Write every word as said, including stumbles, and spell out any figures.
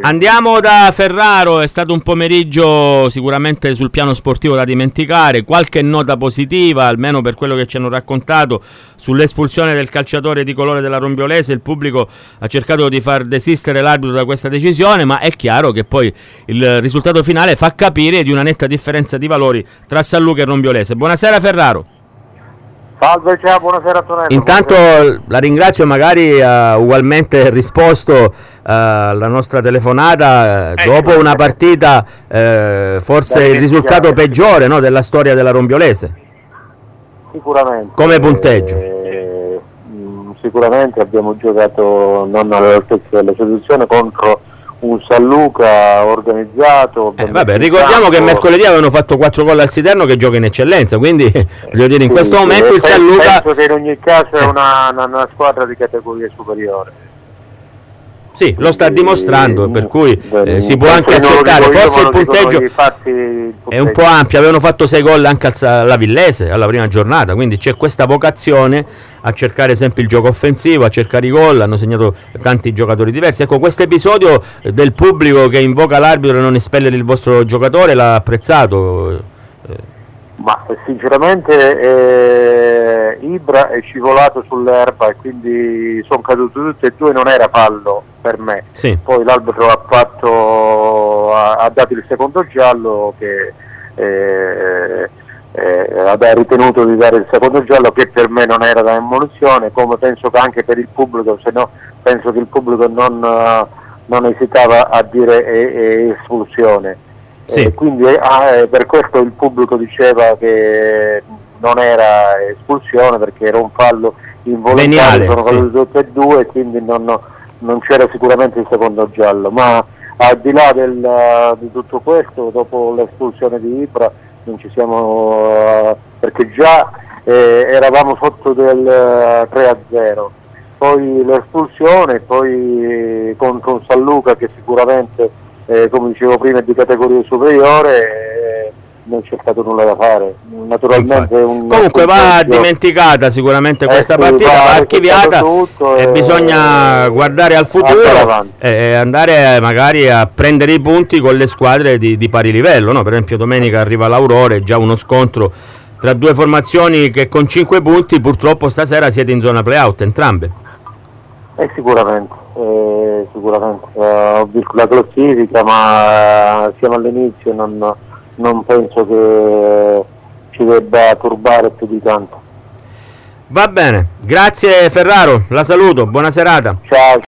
Andiamo da Ferraro, è stato un pomeriggio sicuramente sul piano sportivo da dimenticare, qualche nota positiva, almeno per quello che ci hanno raccontato, sull'espulsione del calciatore di colore della Rombiolese. Il pubblico ha cercato di far desistere l'arbitro da questa decisione, ma è chiaro che poi il risultato finale fa capire di una netta differenza di valori tra San Luca e Rombiolese. Buonasera Ferraro. Salve, ciao, buonasera Antonello. Intanto buonasera. La ringrazio, magari ha ugualmente risposto uh, alla nostra telefonata eh, dopo una partita eh, forse il risultato peggiore, no, della storia della Rombiolese. Sicuramente. Come punteggio? Eh, sicuramente abbiamo giocato non all'altezza della situazione contro un San Luca organizzato. Eh, vabbè, ricordiamo che mercoledì avevano fatto quattro gol al Siterno, che gioca in eccellenza, quindi eh, voglio dire, in sì, questo momento sì, il San Luca... Penso che in ogni caso è una, una, una squadra di categoria superiore. Sì, lo sta dimostrando, per cui eh, si può anche accettare, forse il punteggio è un po' ampio, avevano fatto sei gol anche alla Villese alla prima giornata, quindi c'è questa vocazione a cercare sempre il gioco offensivo, a cercare i gol, hanno segnato tanti giocatori diversi. Ecco, questo episodio del pubblico che invoca l'arbitro a non espellere il vostro giocatore l'ha apprezzato? Ma sinceramente eh, Ibra è scivolato sull'erba e quindi sono caduti tutti e due, non era fallo per me. Sì. Poi l'arbitro ha fatto ha, ha dato il secondo giallo, che eh, eh, ha ritenuto di dare il secondo giallo, che per me non era da ammonizione, come penso che anche per il pubblico, se no penso che il pubblico non, non esitava a dire è, è espulsione. Sì. Eh, quindi eh, per questo il pubblico diceva che non era espulsione perché era un fallo involontario, sono caduti sì. tutti e due, quindi non, non c'era sicuramente il secondo giallo, ma al di là del, di tutto questo, dopo l'espulsione di Ibra non ci siamo, uh, perché già eh, eravamo sotto del uh, tre a zero, poi l'espulsione, poi contro un San Luca che sicuramente Eh, come dicevo prima è di categoria superiore, eh, non c'è stato nulla da fare. Naturalmente un comunque va dimenticata sicuramente questa eh, partita, va, va archiviata e, e bisogna guardare al futuro e andare magari a prendere i punti con le squadre di, di pari livello, no? Per esempio domenica arriva l'Aurore, già uno scontro tra due formazioni che con cinque punti purtroppo stasera siete in zona play-out entrambe. Eh, sicuramente, eh, sicuramente eh, ho visto la classifica, ma eh, siamo all'inizio, non, non penso che ci debba turbare più di tanto. Va bene, grazie Ferraro, la saluto, buona serata. Ciao.